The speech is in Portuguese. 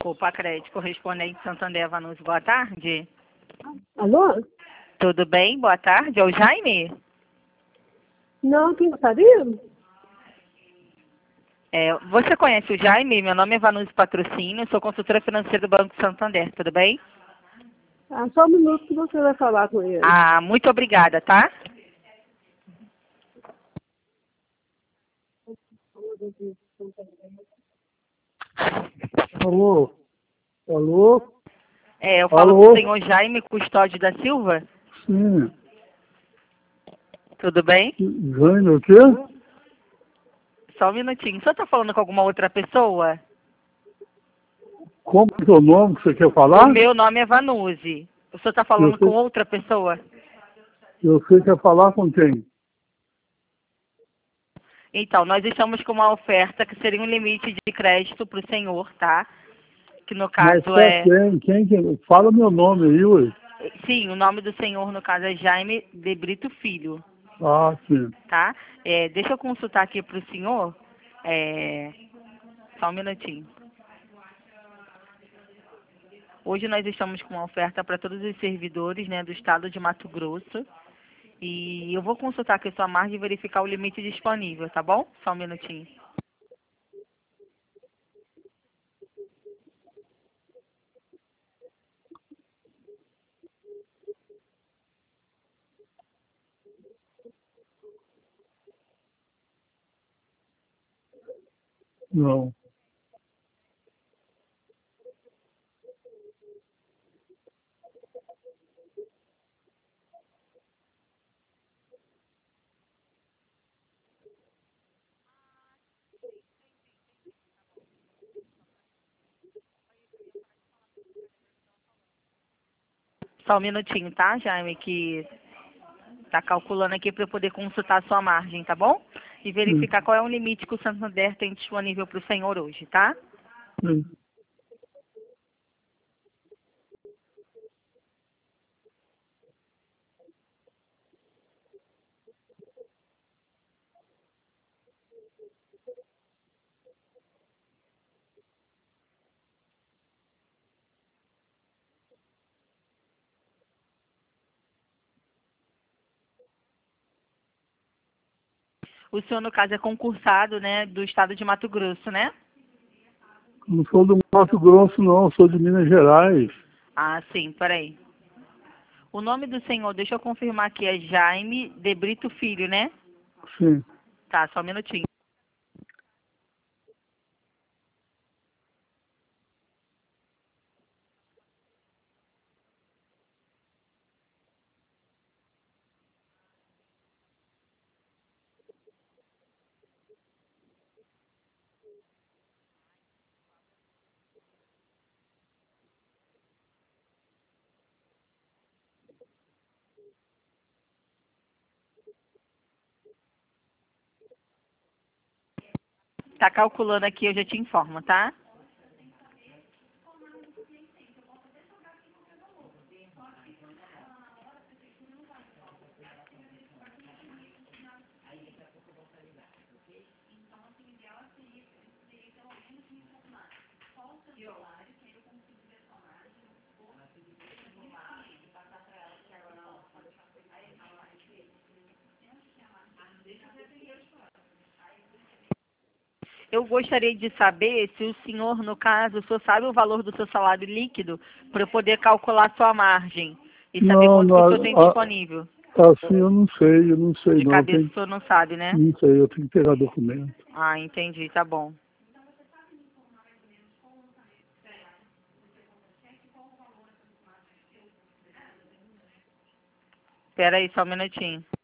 Opa, crédito correspondente Santander Vanucci, boa tarde. Alô? Tudo bem? Boa tarde. É o Jaime? Não, quem gostaria? Você conhece o Jaime? Meu nome é Vanucci Patrocínio, sou consultora financeira do Banco Santander, tudo bem? Ah, só um minuto que você vai falar com ele. Ah, muito obrigada, tá? Alô? Alô? Eu falo com o senhor Jaime Custódio da Silva, Sim. tudo bem? Jaime, o quê? Só um minutinho. O senhor está falando com alguma outra pessoa? Como que é o nome que você quer O falar? meu nome é Vanucci. O senhor está falando com outra pessoa? Você quer falar com quem? Então, nós estamos com uma oferta que seria um limite de crédito para o senhor, tá? Que no Mas caso pra quem? Quem? Fala meu nome aí, ué. Sim, o nome do senhor no caso é Jaime de Brito Filho, Ah, sim. tá? Deixa eu consultar aqui para o senhor. Só um minutinho. Hoje nós estamos com uma oferta para todos os servidores, né, do estado de Mato Grosso. E eu vou consultar aqui a sua margem e verificar o limite disponível, tá bom? Só um minutinho. Não. Só um minutinho, tá, Jaime? Que tá calculando aqui para eu poder consultar a sua margem, tá bom? E Sim, verificar qual é o limite que o Santander tem disponível para o senhor hoje, tá? sim. O senhor, no caso, é concursado, né, do estado de Mato Grosso, né? Não sou do Mato Grosso, não. Sou de Minas Gerais. Ah, sim, peraí. O nome do senhor, deixa eu confirmar aqui, é Jaime de Brito Filho, né? Sim. Tá, só um minutinho. Tá calculando aqui, eu já te informo, tá? Eu gostaria de saber se o senhor, no caso, o senhor sabe o valor do seu salário líquido para eu poder calcular sua margem e saber Não, quanto que o senhor tem não. disponível. Assim eu não sei De não. cabeça o senhor não sabe, né? Não sei, eu tenho que pegar documento. Ah, entendi, tá bom. Espera aí só um minutinho.